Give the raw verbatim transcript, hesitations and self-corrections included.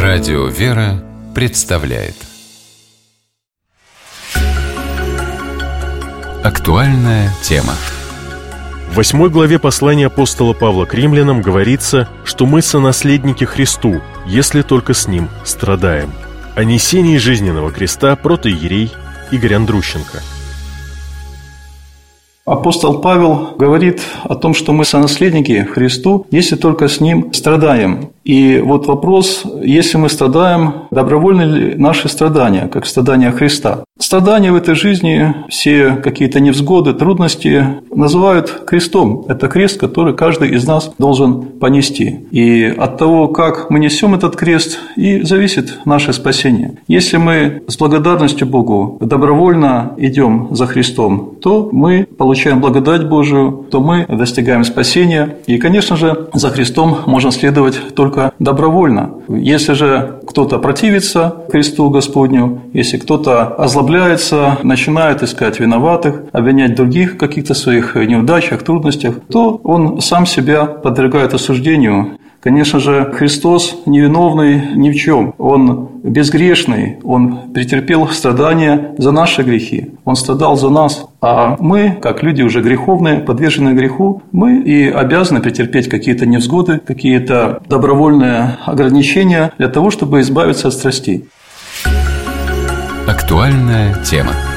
Радио «Вера» представляет актуальная тема. В восьмой главе послания апостола Павла к римлянам говорится, что мы сонаследники Христу, если только с Ним страдаем. О несении жизненного креста протоиерей Игорь Андрущенко. Апостол Павел говорит о том, что мы сонаследники Христу, если только с Ним страдаем. И вот вопрос, если мы страдаем, добровольны ли наши страдания, как страдания Христа? Страдания в этой жизни, все какие-то невзгоды, трудности называют крестом. Это крест, который каждый из нас должен понести. И от того, как мы несем этот крест, и зависит наше спасение. Если мы с благодарностью Богу добровольно идем за Христом, то мы получаем благодать Божию, то мы достигаем спасения. И, конечно же, за Христом можно следовать только добровольно. Если же кто-то противится Христу Господню, если кто-то озлобляется, начинает искать виноватых, обвинять других в каких-то своих неудачах, трудностях, то он сам себя подвергает осуждению. Конечно же, Христос невиновный ни в чем. Он безгрешный, Он претерпел страдания за наши грехи. Он страдал за нас. А мы, как люди уже греховные, подверженные греху, мы и обязаны претерпеть какие-то невзгоды, какие-то добровольные ограничения для того, чтобы избавиться от страстей. Актуальная тема.